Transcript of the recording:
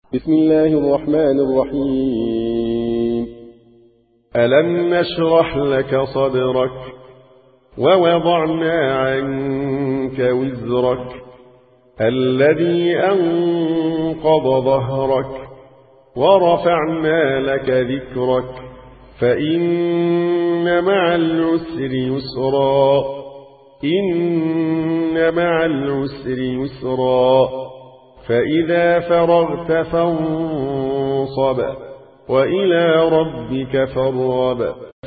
بسم الله الرحمن الرحيم. ألم نشرح لك صدرك ووضعنا عنك وزرك الذي أنقض ظهرك ورفعنا لك ذكرك فإن مع العسر يسرا إن مع العسر يسرا فإذا فرغت فانصب وإلى ربك فارغب